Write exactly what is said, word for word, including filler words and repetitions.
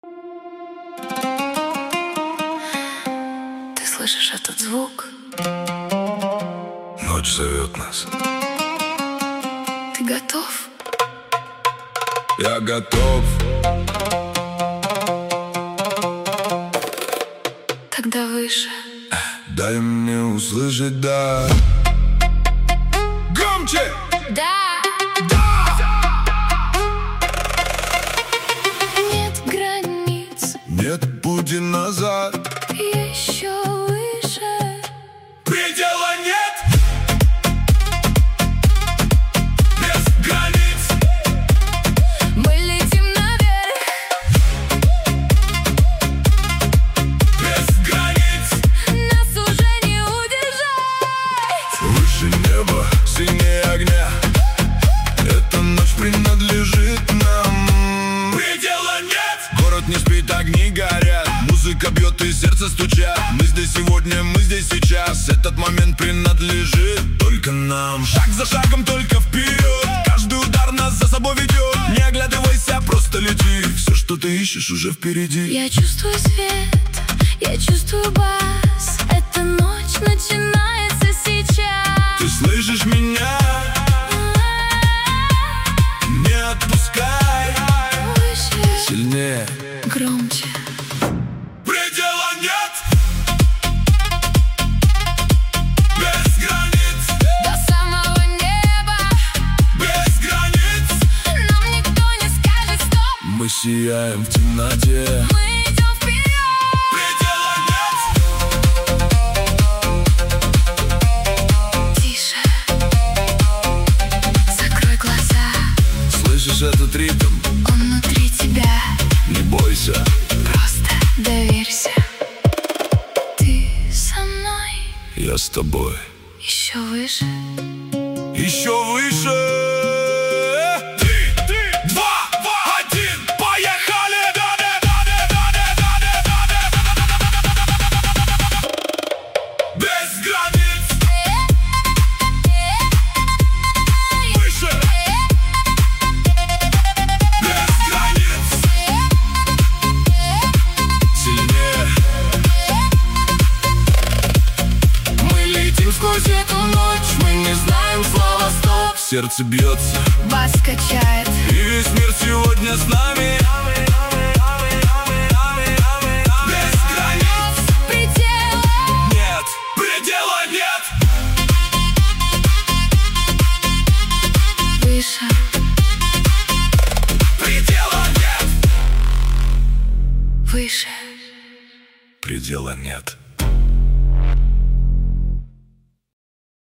Ты слышишь этот звук? Ночь зовет нас. Ты готов? Я готов. Тогда выше. Дай мне услышать, да. Громче! Да! Да! Нет границ. Нет пути назад. Еще выше. Предела нет. Без границ. Мы летим наверх. Без границ. Нас уже не удержать. Выше неба, синее огня. Эта ночь принадлежит нам. Предела нет. Город не спит, огни горят. Музыка бьет и сердце стучат. Мы здесь сегодня, мы здесь сейчас. Этот момент принадлежит только нам. Шаг за шагом, только вперед. Каждый удар нас за собой ведет. Не оглядывайся, просто лети. Все, что ты ищешь, уже впереди. Я чувствую свет, я чувствую бас. Эта ночь начинается сейчас. Ты слышишь меня? Не отпускай. Выше, Сильнее. громче. Предела нет. Без границ. До самого неба. Без границ. Нам никто не скажет стоп. Мы сияем в темноте. Мы идем вперед. Предела нет. Тише. Закрой глаза. Слышишь этот ритм? Он внутри тебя. Не бойся. Просто доверься. Ты со мной. Я с тобой. Еще выше. Еще выше. Три, три, два, один, поехали! Без границ. Выше. Без границ. Сильнее. Мы летим сквозь эту ночь. Мы не знаем слова стоп. Сердце бьется, Бас качает. и весь мир сегодня с нами. Без границ. Предела. Нет, предела нет. Выше. Предела нет. Выше. Предела нет.